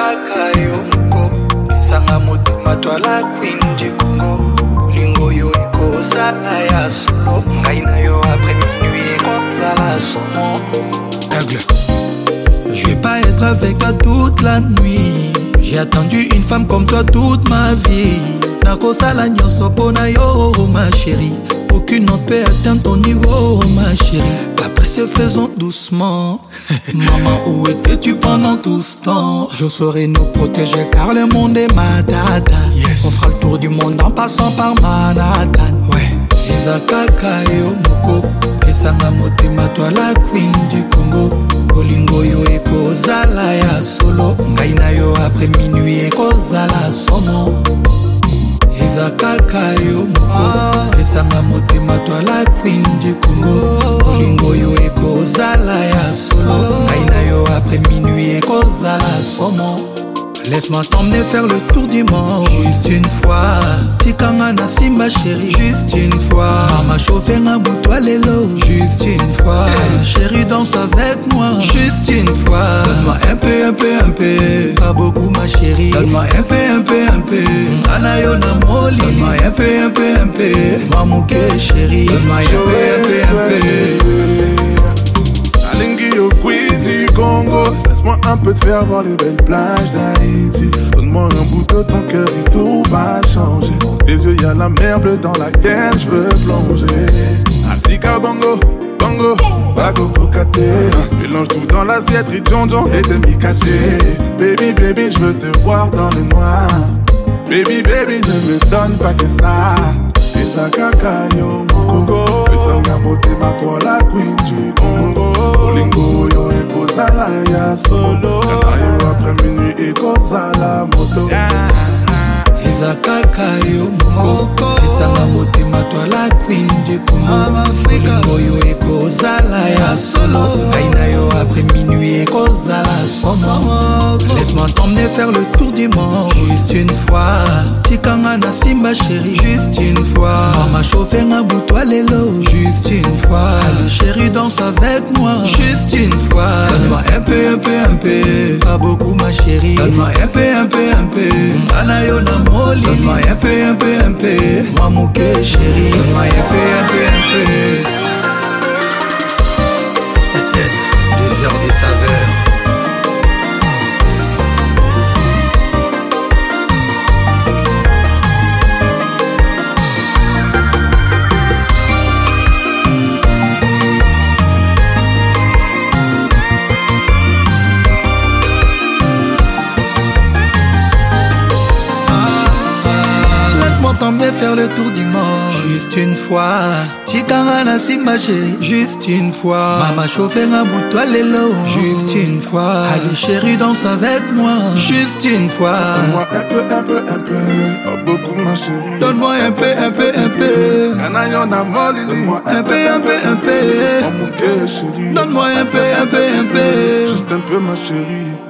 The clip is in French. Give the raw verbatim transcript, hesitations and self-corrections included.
kaka yo moko esanga motema twala queen du Congo bolingo yo ekozala ya solo ngai na yo après minuit ekozala somo. Aigle, je vais pas être avec toi toute la nuit. J'ai attendu une femme comme toi toute ma vie. Nakosala nyonso pona yo ma chérie. Aucune autre peut atteindre ton niveau ma chérie. Après ce faisons doucement. Maman, où étais-tu pendant tout ce temps? Je saurais nous protéger car le monde est ma dada. Yes. On fera le tour du monde en passant par Manhattan. Ouais. Eza kaka yo moko esanga motema twala queen du Congo bolingo yo ekozala ya solo ngai na yo après minuit ekozala somo. Eza kaka yo moko esanga motema twala queen du Congo bolingo yo ekozala ya solo ngai na yo après minuit ekozala somo. Laisse-moi t'emmener faire le tour du monde. Juste une fois Tikanga na simba chérie. Juste une fois Mama chauffé nga boutoua lelo. Juste une fois hey, chérie danse avec moi. Juste une fois donne-moi un peu, un peu, un peu. Pas beaucoup ma chérie. Donne-moi un peu, un peu, un peu. Ngana yo na moli. Donne-moi un peu, un peu, un peu. Mamouke chérie. Donne-moi un peu, un peu, un peu. Alingi yo quiz du Congo. Laisse-moi un peu te faire voir les belles plages d'Haïti. Donne-moi un bout de ton cœur et tout va changer. Dans tes yeux y'a la mer bleue dans laquelle je veux plonger. Atika bongo, bongo, bago kokate. Mélange tout dans l'assiette, ridjonjon et demi-caté. Baby, baby, je veux te voir dans le noir. Baby, baby, ne me donne pas que ça. Et ça kaka yo moko. Esanga motema twala queen du Congo. Bolingo yo ekozala ya solo kaka yo après minuit ekozala moto. Eza kaka yo moko esanga motema twala queen du Congo bolingo yo ekozala ya solo ngai na yo après minuit ekozala somo. Laisse-moi t'emmener faire le tour du monde. Juste une fois Tikanga na simba chérie. Juste une fois Mama chauffé nga boutoua lelo. Juste une fois allez chérie danse avec moi. Juste une fois donne-moi un peu, un peu, un peu. Pas beaucoup ma chérie. Donne-moi un peu, un peu, un peu. Ngana yo na moli. Donne-moi un peu, un peu, un peu. Mamouke chérie. Donne-moi un peu, un peu, un peu. Les heures des saveurs. T'emmener faire le tour du monde. Juste une fois Tikanga na simba chérie. Juste une fois Mama chauffé nga boutoua lelo. Juste une fois allez chérie danse avec moi. Juste une fois donne-moi un peu, un peu, un peu. Pas beaucoup ma chérie. Donne-moi un peu, un peu, un peu. Ngana yo na moli. Donne-moi un peu, un peu, un peu. Mamouke chérie. Donne-moi un peu, un peu, un peu. Juste un peu ma chérie.